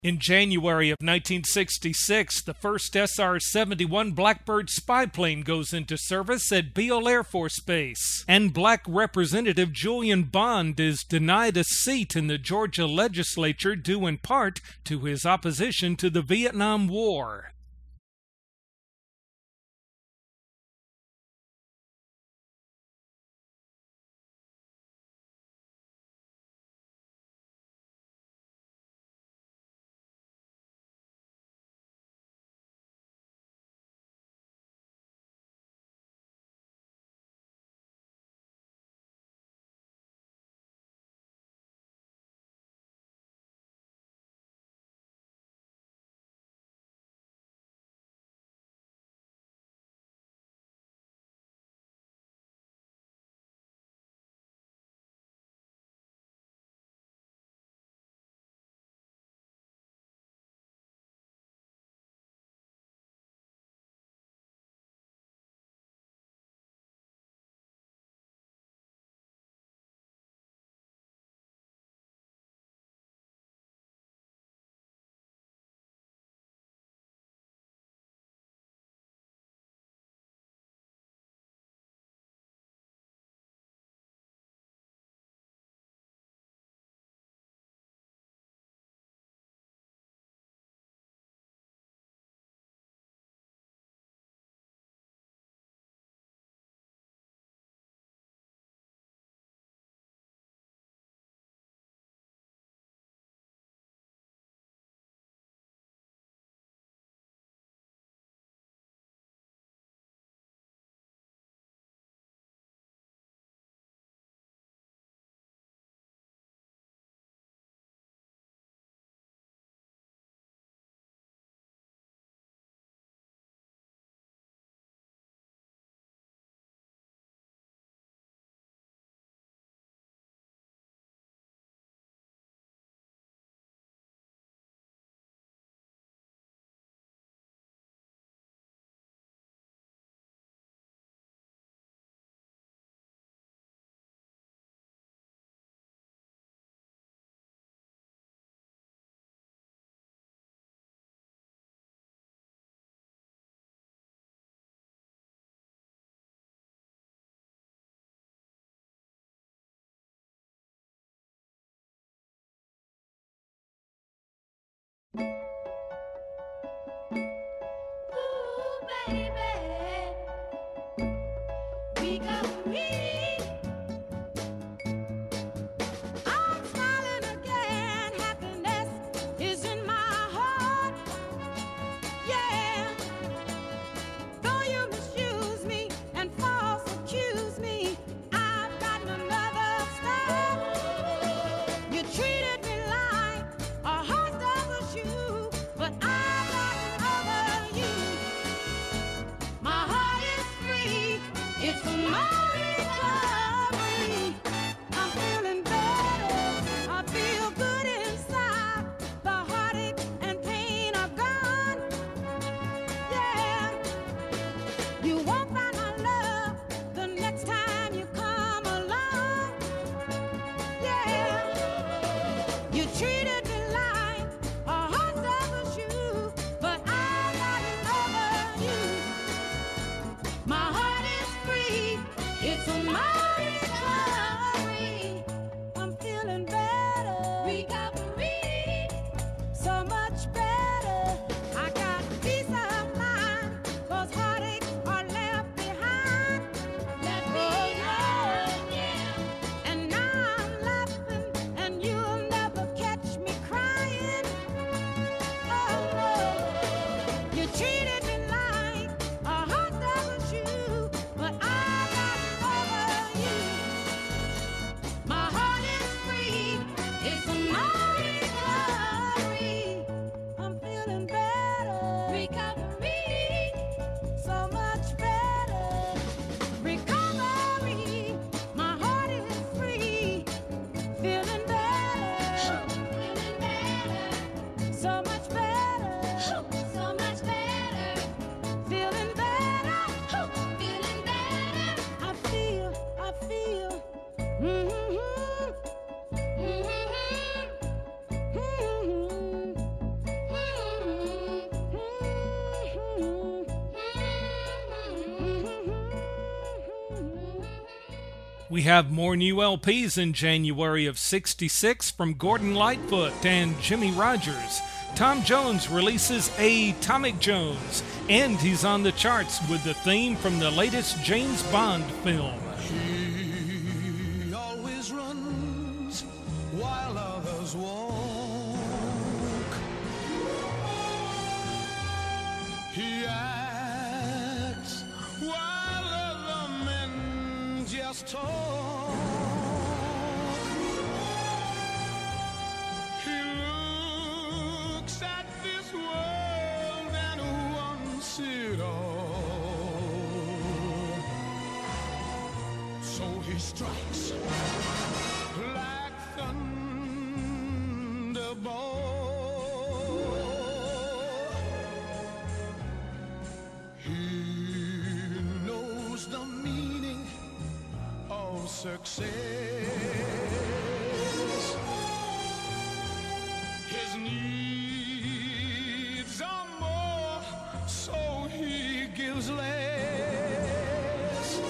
In January of 1966, the first SR-71 Blackbird spy plane goes into service at Beale Air Force Base, and Black Representative Julian Bond is denied a seat in the Georgia legislature due in part to his opposition to the Vietnam War. Ooh, baby, we got me. I'm smiling again. Happiness is in my heart. Yeah. Though you misuse me and false accuse me, I've got another step. You treated me like a horse does a shoe, but I've gotten over you. My heart is free. It's a recovery. I'm feeling better. I feel good inside. The heartache and pain are gone. Yeah. You won't find my love the next time you come along. Yeah. You treated me like a horse does a shoe, but I've gotten over you. My heart is free. It's a recovery. I'm feeling better. Recovery. So much better. I got peace of mind. Those heartaches are left behind. Left behind, yeah. And now I'm laughing, and you'll never catch me crying. Oh no, you treated me like a horse does a shoe, but I've gotten over you. My heart is free. It's a recovery. I'm feeling better. Recovery. So much better. Recovery. My heart is free. Feeling better. Feeling better. So much better. So much better. Feeling better. Feeling better. I feel. Mm-hmm. Mm-hmm. Mm-hmm. We have more new LPs in January of '66 from Gordon Lightfoot and Jimmy Rogers. Tom Jones releases Atomic Jones, and he's on the charts with the theme from the latest James Bond film. He always runs while others walk. He acts while other men just talk. He looks at this world and wants it all. So he strikes like thunderbolt. He knows the meaning of success. His needs are more, so he gives less.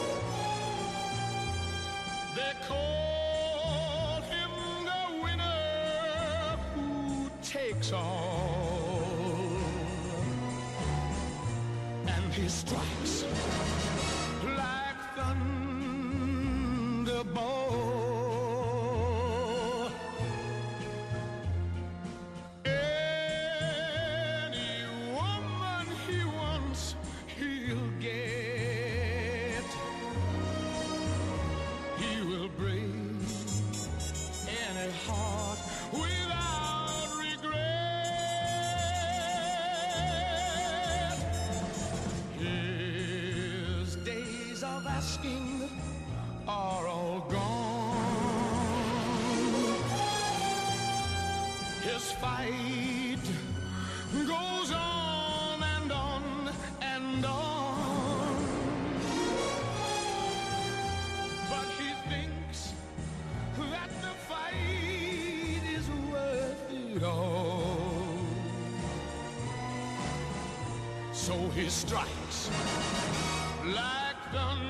They call him the winner who takes all. And he strikes like thunderbolt. Any woman he wants, he'll get. He will break any heart without regret. His days of asking are all gone. His fight goes on and on and on. But he thinks that the fight is worth it all. So he strikes like thunder.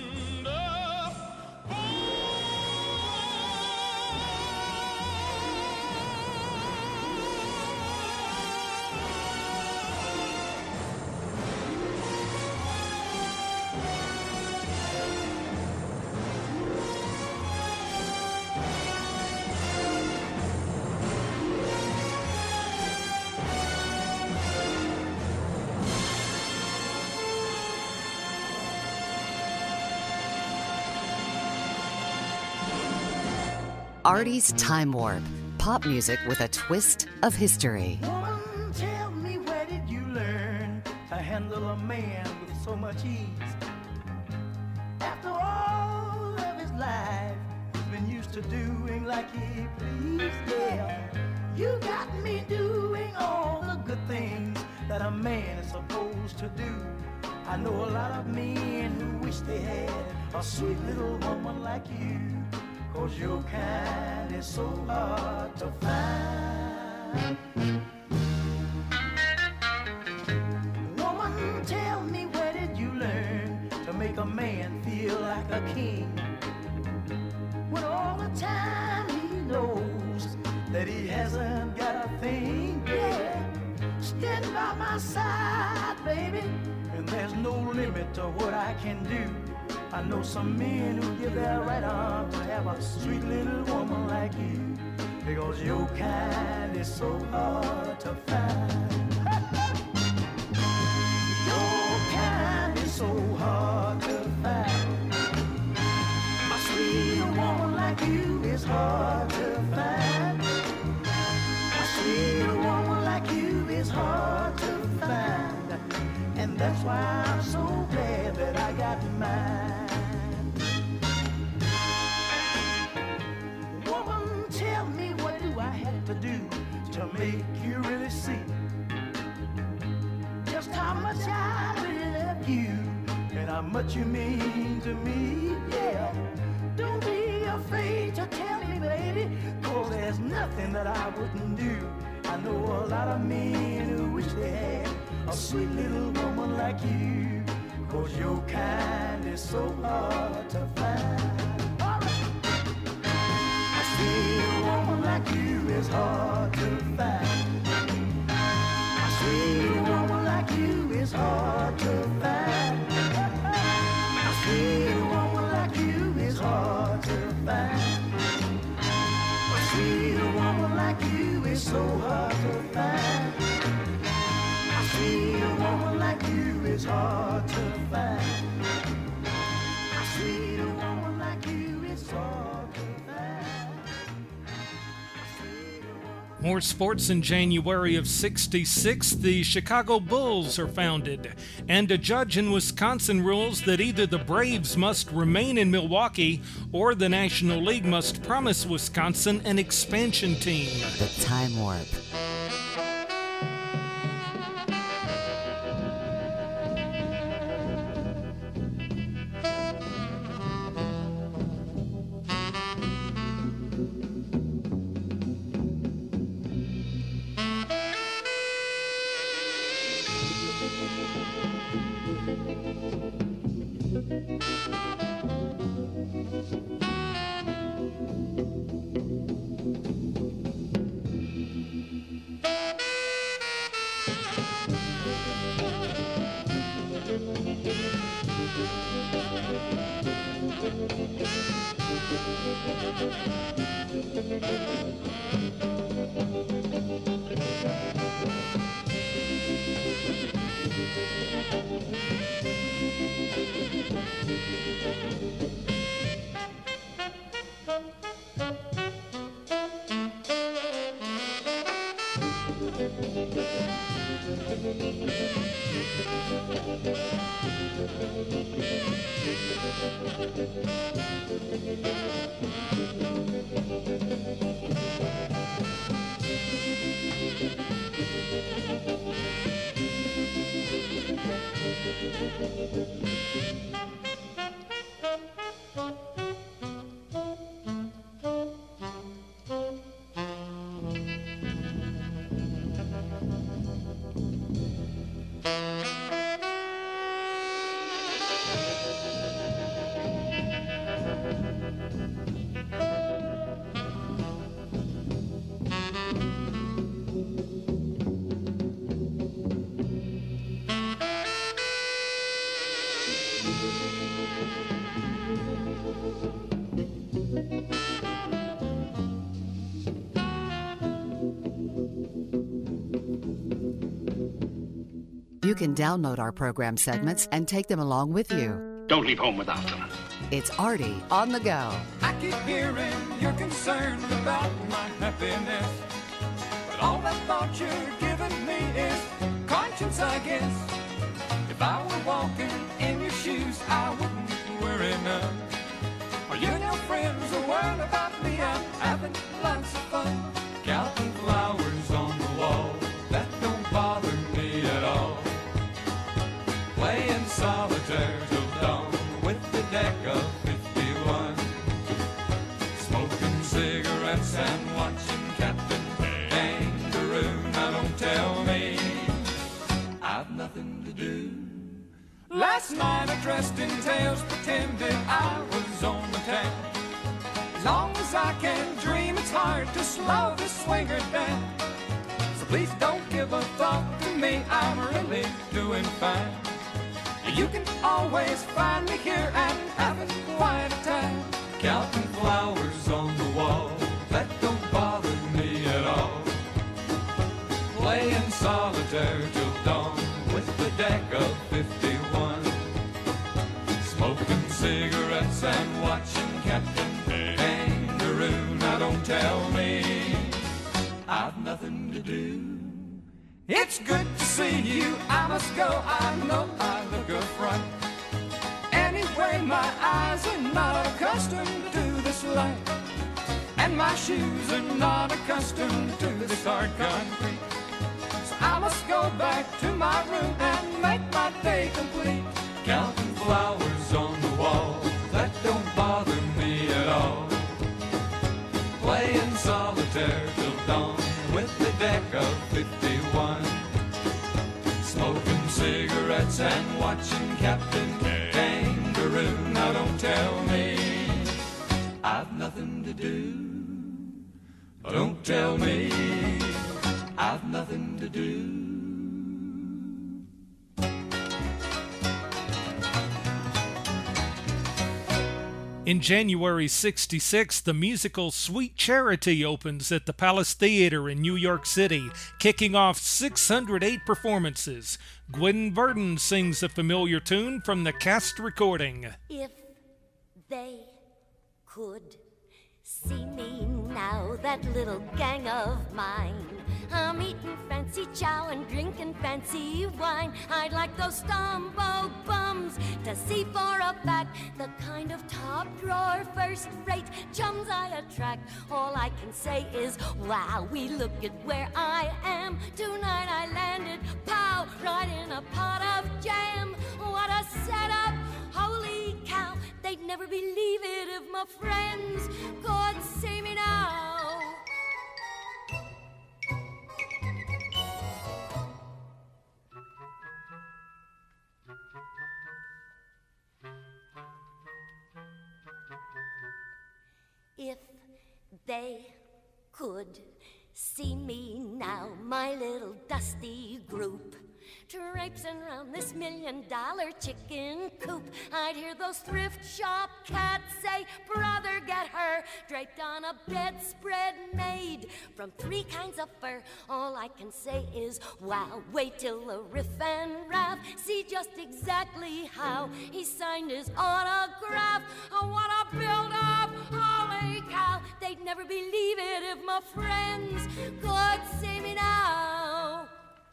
Artie's Time Warp. Pop music with a twist of history. Woman, tell me, where did you learn to handle a man with so much ease? After all of his life, he's been used to doing like he pleased. Yeah, you got me doing all the good things that a man is supposed to do. I know a lot of men who wish they had a sweet little woman like you. 'Cause your kind is so hard to find. Woman, tell me, where did you learn to make a man feel like a king? When all the time he knows that he hasn't got a thing. Yeah, stand by my side, baby, and there's no limit to what I can do. I know some men who give their right arm to have a sweet little woman like you. Because your kind is so hard to find. Your kind is so hard to find. My sweet woman like you is hard to find. My sweet woman like you is hard to find. And that's why I'm so glad that I got mine. Woman, tell me, what do I have to do to make you really see just how much I really love you and how much you mean to me? Yeah, don't be afraid to tell me, baby, 'cause there's nothing that I wouldn't do. I know a lot of men who wish they had a sweet little woman like you. 'Cause your kind is so hard to find. sweet woman like you is hard to find. A sweet woman like you is hard to find. A sweet woman like you is hard to find. A sweet woman like you is so hard to find. A sweet woman like you is hard to find. A sweet woman like you is hard to find. More sports. In January of '66, the Chicago Bulls are founded, and a judge in Wisconsin rules that either the Braves must remain in Milwaukee or the National League must promise Wisconsin an expansion team. The Time Warp. You can download our program segments and take them along with you. Don't leave home without them. It's Artie on the go. I keep hearing you're concerned about my happiness, but all that thought you're giving me is conscience, I guess. If I were walking in your shoes, I wouldn't worry none. Are you and your friends are worried about me? I'm having lots of fun. Counting flowers on the wall, that don't bother me at all. Playing solitaire till dawn with the deck of 51. Smoking cigarettes and watching Captain Kangaroo. Now don't tell me I've nothing to do. Last night I dressed in tails, pretended I was on the town. As long as I can dream, it's hard to slow the swinger down. So please don't give a thought to me, I'm really doing fine. You can always find me here and having quite a time. Counting flowers on the wall, that don't bother me at all. Playing solitaire till dawn with the deck of 51. Smoking cigarettes and watching Captain Kangaroo. Now don't tell me I've nothing to do. It's good to see you, I must go, I know I look a front. Anyway, my eyes are not accustomed to this light, and my shoes are not accustomed to this hard concrete. So I must go back to my room and make my day complete. Counting flowers on the wall, that don't bother me at all. Playing solitaire till dawn with the deck of 51. Smoking cigarettes and watching Captain Kangaroo. Now don't tell me I've nothing to do. tell me I've nothing to do. In January '66, the musical Sweet Charity opens at the Palace Theater in New York City, kicking off 608 performances. Gwen Verdon sings a familiar tune from the cast recording. If they could see me now, that little gang of mine, I'm eating fancy chow and drinking fancy wine. I'd like those Stumbo bums to see for a fact the kind of top drawer, first rate chums I attract. All I can say is, wow, we look at where I am. Tonight I landed, pow, right in a pot of jam. What a setup, holy cow. They'd never believe it if my friends could see me now. If they could see me now, my little dusty group, traipsing around this $1 million chicken coop, I'd hear those thrift shop cats say, brother, get her, draped on a bedspread made from 3 kinds of fur. All I can say is, wow, wait till the riff and raff see just exactly how he signed his autograph. Oh, what a build-up, holy cow. They'd never believe it if my friends could see me now.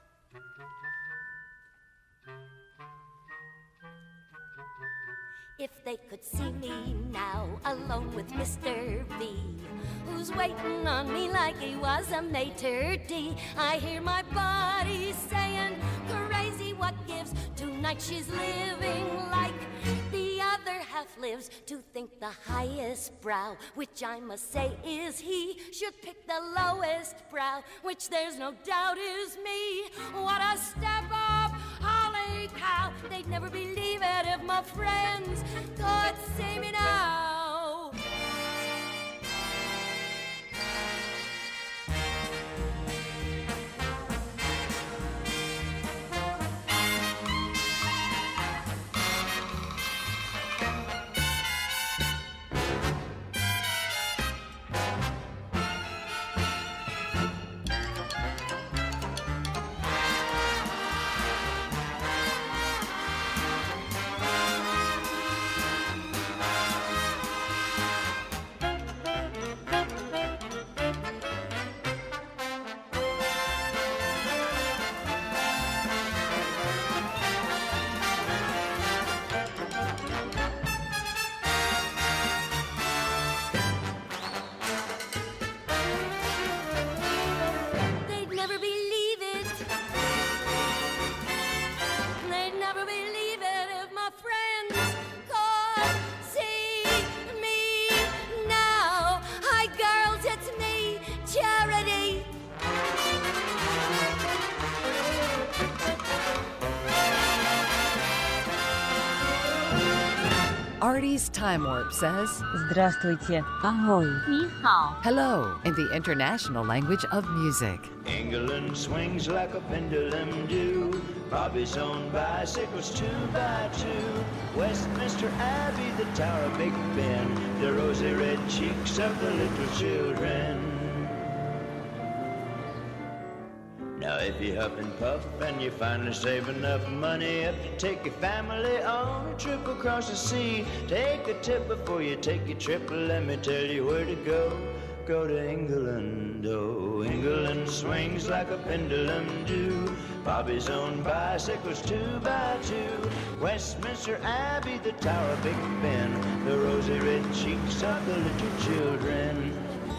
If they could see me now, alone with Mr. B, who's waiting on me like he was a maitre d'. I hear my body saying, crazy what gives. Tonight she's living like the other half lives. To think the highest brow, which I must say is he, should pick the lowest brow, which there's no doubt is me. What a step up, holy cow. They'd never believe it if my friends could see me now. Artie's Time Warp says, Здравствуйте. Ahoy. Ni hao. hello in the international language of music. England swings like a pendulum do. Bobby's own bicycles 2x2. Westminster Abbey, the Tower of Big Ben, the rosy red cheeks of the little children. Now if you huff and puff and you finally save enough money up to take your family on a trip across the sea, take a tip before you take your trip. Let me tell you where to go. Go to England, oh, England swings like a pendulum do. Bobby's own bicycles 2x2. Westminster Abbey, the Tower of Big Ben, the rosy red cheeks of the little children.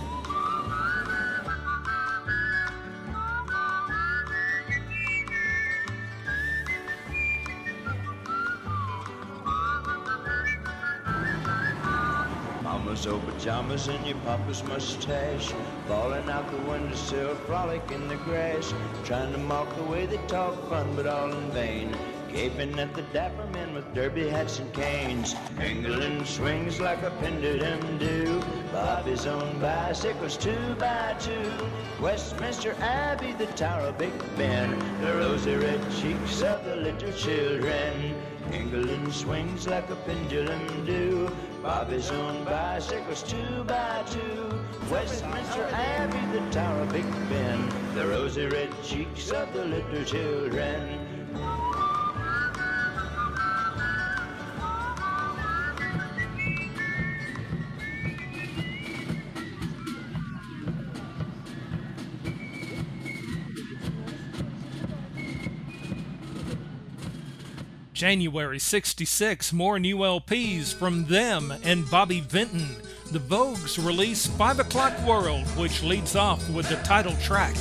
Mama's old pajamas and your papa's mustache, falling out the windowsill, frolic in the grass, trying to mock the way they talk fun, but all in vain. gaping at the dapper men with derby hats and canes. England swings like a pendulum do. Bobby's own bicycles 2x2. Westminster Abbey, the Tower of Big Ben, the rosy red cheeks of the little children. England swings like a pendulum do. Bobby's own bicycles 2x2. Westminster Abbey, the Tower of Big Ben, the rosy red cheeks of the little children. January 66, more new LPs from them and Bobby Vinton. The Vogues release 5 O'Clock World, which leads off with the title track.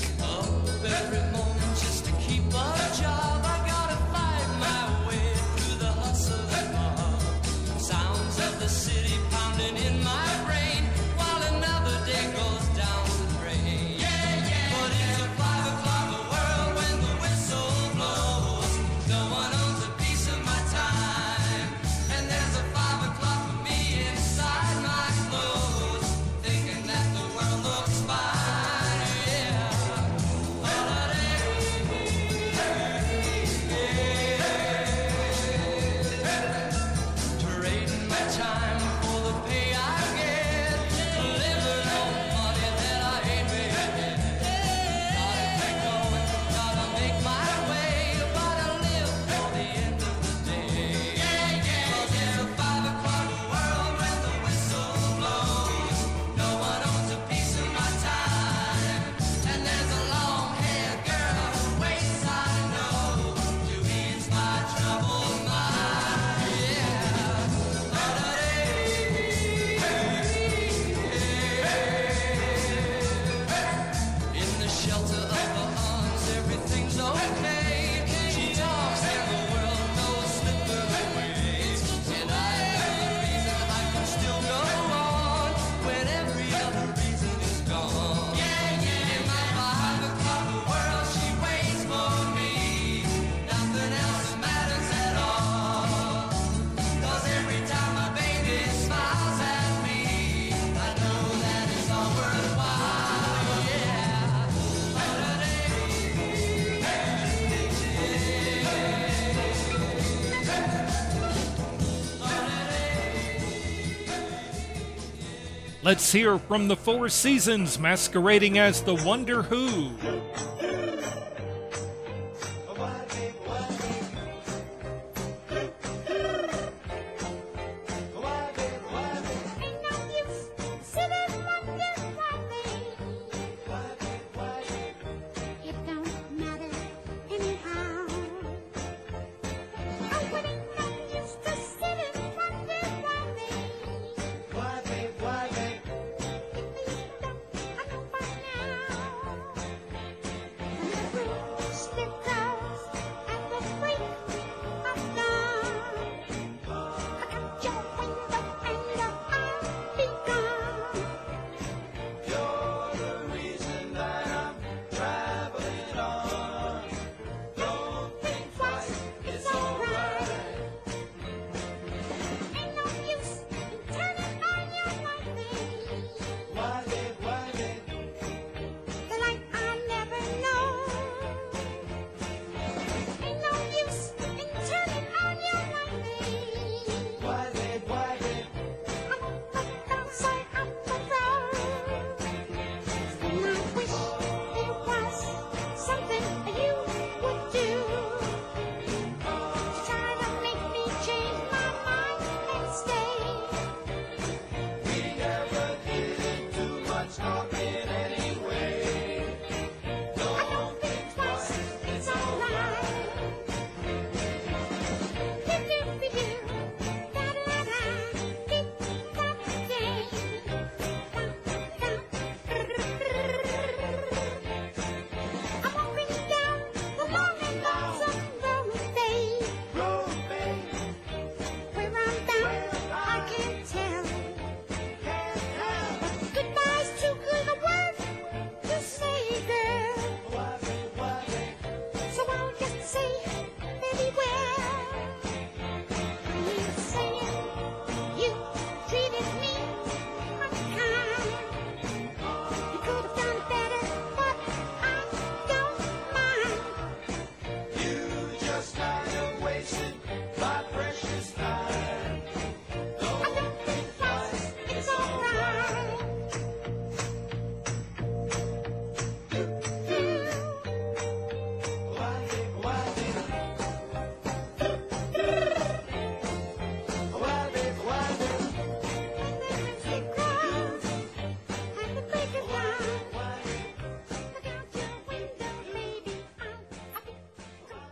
Let's hear from the Four Seasons masquerading as the Wonder Who.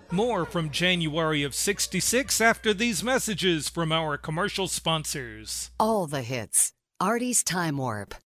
More from January of 66 after these messages from our commercial sponsors. All the hits. Artie's Time Warp.